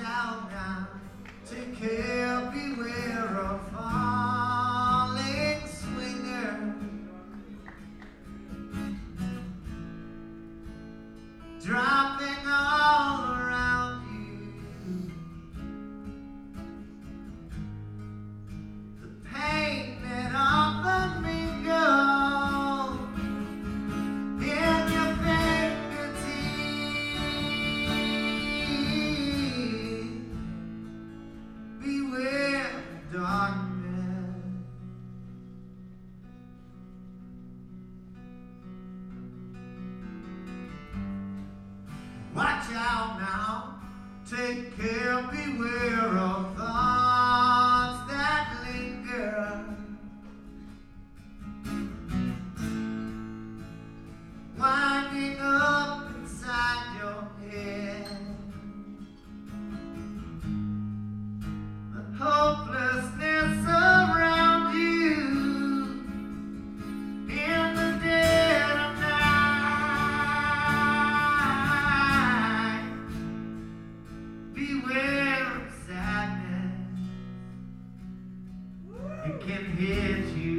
out now. Take care, beware of falling swinger. Dropping all around you. The payment of the mingle in your fingertips. Beware darkness. Watch out now, take care, beware of thoughts that linger. Winding up inside your head. The hopelessness around you in the dead of night. Beware of sadness. It can hit you.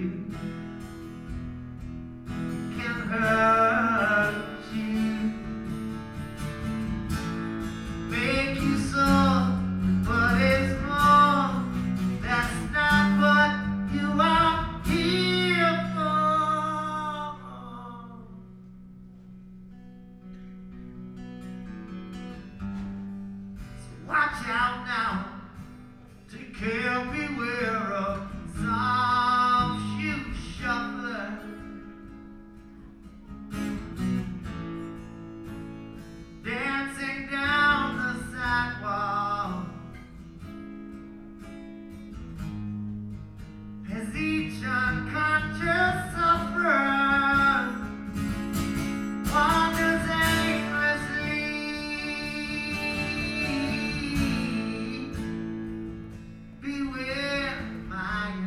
It can hurt you. Make you sore, but it's more. That's not what you are here for. So watch out now. Take care, beware of some shoe shuffler. Dancing down the sidewalk as each unconscious sufferer wanders aimlessly. Beware, Maya.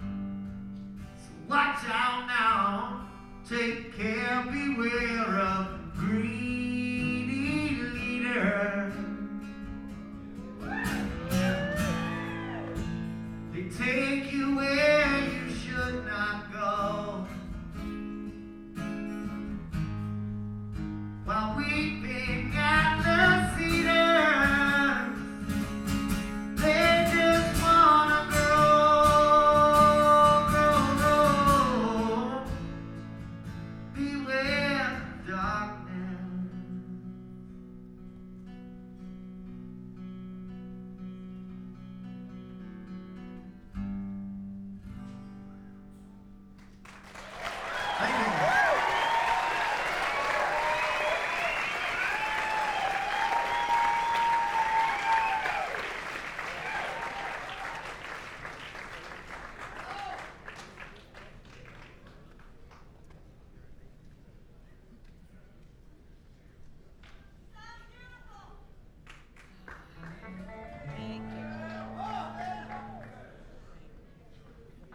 So watch out now, take care, beware of